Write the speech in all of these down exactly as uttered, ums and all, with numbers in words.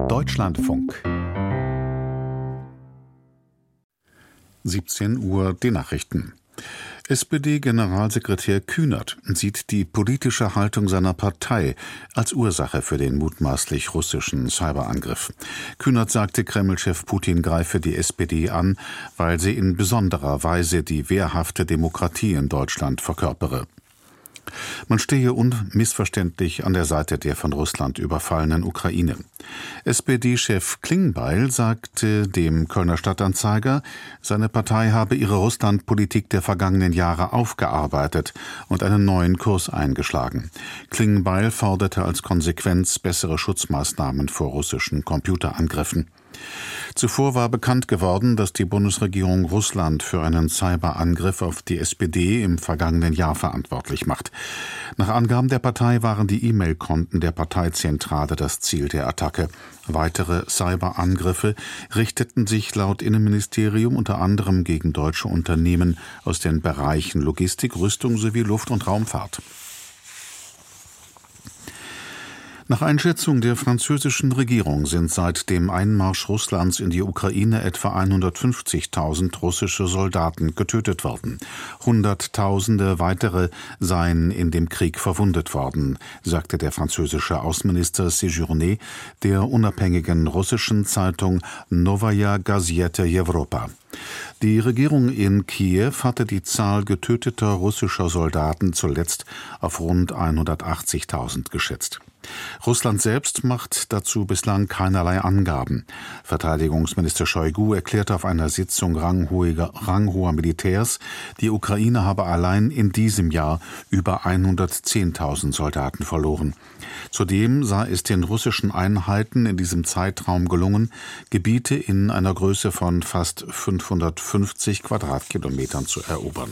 Deutschlandfunk. siebzehn Uhr die Nachrichten. S P D-Generalsekretär Kühnert sieht die politische Haltung seiner Partei als Ursache für den mutmaßlich russischen Cyberangriff. Kühnert sagte, Kreml-Chef Putin greife die S P D an, weil sie in besonderer Weise die wehrhafte Demokratie in Deutschland verkörpere. Man stehe unmissverständlich an der Seite der von Russland überfallenen Ukraine. S P D-Chef Klingbeil sagte dem Kölner Stadtanzeiger, seine Partei habe ihre Russlandpolitik der vergangenen Jahre aufgearbeitet und einen neuen Kurs eingeschlagen. Klingbeil forderte als Konsequenz bessere Schutzmaßnahmen vor russischen Computerangriffen. Zuvor war bekannt geworden, dass die Bundesregierung Russland für einen Cyberangriff auf die S P D im vergangenen Jahr verantwortlich macht. Nach Angaben der Partei waren die E-Mail-Konten der Parteizentrale das Ziel der Attacke. Weitere Cyberangriffe richteten sich laut Innenministerium unter anderem gegen deutsche Unternehmen aus den Bereichen Logistik, Rüstung sowie Luft- und Raumfahrt. Nach Einschätzung der französischen Regierung sind seit dem Einmarsch Russlands in die Ukraine etwa hundertfünfzigtausend russische Soldaten getötet worden. Hunderttausende weitere seien in dem Krieg verwundet worden, sagte der französische Außenminister Séjourné der unabhängigen russischen Zeitung Novaya Gazeta Evropa. Die Regierung in Kiew hatte die Zahl getöteter russischer Soldaten zuletzt auf rund hundertachtzigtausend geschätzt. Russland selbst macht dazu bislang keinerlei Angaben. Verteidigungsminister Shoigu erklärte auf einer Sitzung ranghoher, ranghoher Militärs, die Ukraine habe allein in diesem Jahr über hundertzehntausend Soldaten verloren. Zudem sei es den russischen Einheiten in diesem Zeitraum gelungen, Gebiete in einer Größe von fast fünfhundertfünfzig Quadratkilometern zu erobern.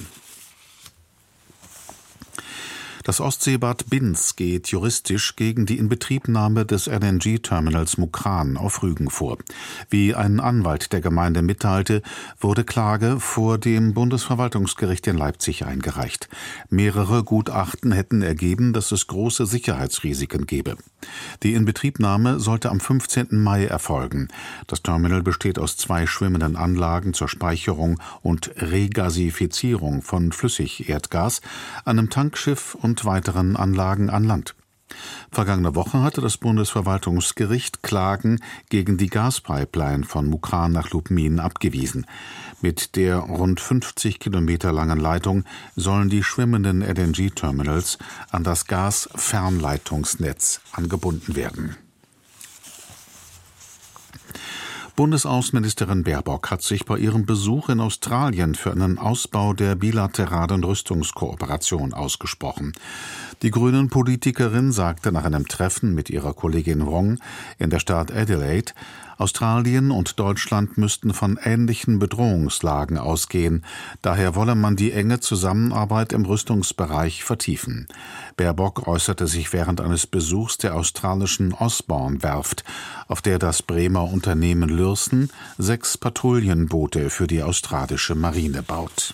Das Ostseebad Binz geht juristisch gegen die Inbetriebnahme des L N G-Terminals Mukran auf Rügen vor. Wie ein Anwalt der Gemeinde mitteilte, wurde Klage vor dem Bundesverwaltungsgericht in Leipzig eingereicht. Mehrere Gutachten hätten ergeben, dass es große Sicherheitsrisiken gebe. Die Inbetriebnahme sollte am fünfzehnten Mai erfolgen. Das Terminal besteht aus zwei schwimmenden Anlagen zur Speicherung und Regasifizierung von Flüssigerdgas, einem Tankschiff und weiteren Anlagen an Land. Vergangene Woche hatte das Bundesverwaltungsgericht Klagen gegen die Gaspipeline von Mukran nach Lubmin abgewiesen. Mit der rund fünfzig Kilometer langen Leitung sollen die schwimmenden L N G-Terminals an das Gasfernleitungsnetz angebunden werden. Bundesaußenministerin Baerbock hat sich bei ihrem Besuch in Australien für einen Ausbau der bilateralen Rüstungskooperation ausgesprochen. Die Grünen-Politikerin sagte nach einem Treffen mit ihrer Kollegin Wong in der Stadt Adelaide, Australien und Deutschland müssten von ähnlichen Bedrohungslagen ausgehen. Daher wolle man die enge Zusammenarbeit im Rüstungsbereich vertiefen. Baerbock äußerte sich während eines Besuchs der australischen Osborne-Werft, auf der das Bremer Unternehmen Lürssen sechs Patrouillenboote für die australische Marine baut.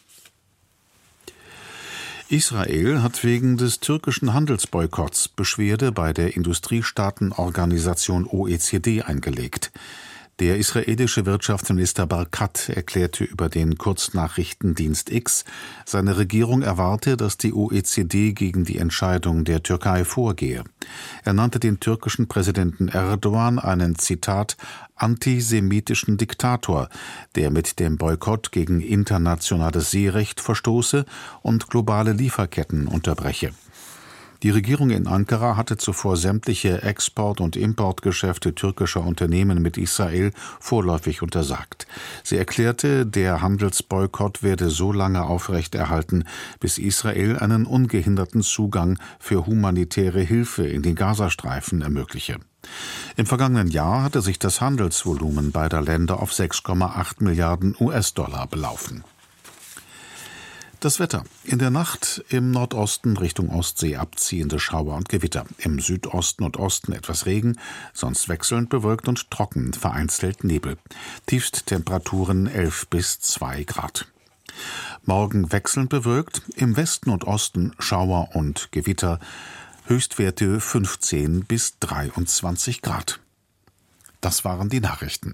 Israel hat wegen des türkischen Handelsboykotts Beschwerde bei der Industriestaatenorganisation O E C D eingelegt. Der israelische Wirtschaftsminister Barkat erklärte über den Kurznachrichtendienst X, seine Regierung erwarte, dass die O E C D gegen die Entscheidung der Türkei vorgehe. Er nannte den türkischen Präsidenten Erdogan einen, Zitat, antisemitischen Diktator, der mit dem Boykott gegen internationales Seerecht verstoße und globale Lieferketten unterbreche. Die Regierung in Ankara hatte zuvor sämtliche Export- und Importgeschäfte türkischer Unternehmen mit Israel vorläufig untersagt. Sie erklärte, der Handelsboykott werde so lange aufrechterhalten, bis Israel einen ungehinderten Zugang für humanitäre Hilfe in den Gazastreifen ermögliche. Im vergangenen Jahr hatte sich das Handelsvolumen beider Länder auf sechs Komma acht Milliarden U S-Dollar belaufen. Das Wetter. In der Nacht im Nordosten Richtung Ostsee abziehende Schauer und Gewitter. Im Südosten und Osten etwas Regen, sonst wechselnd bewölkt und trocken, vereinzelt Nebel. Tiefsttemperaturen elf bis zwei Grad. Morgen wechselnd bewölkt, im Westen und Osten Schauer und Gewitter. Höchstwerte fünfzehn bis dreiundzwanzig Grad. Das waren die Nachrichten.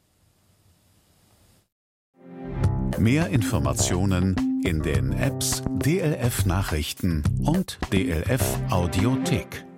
Mehr Informationen in den Apps D L F Nachrichten und D L F Audiothek.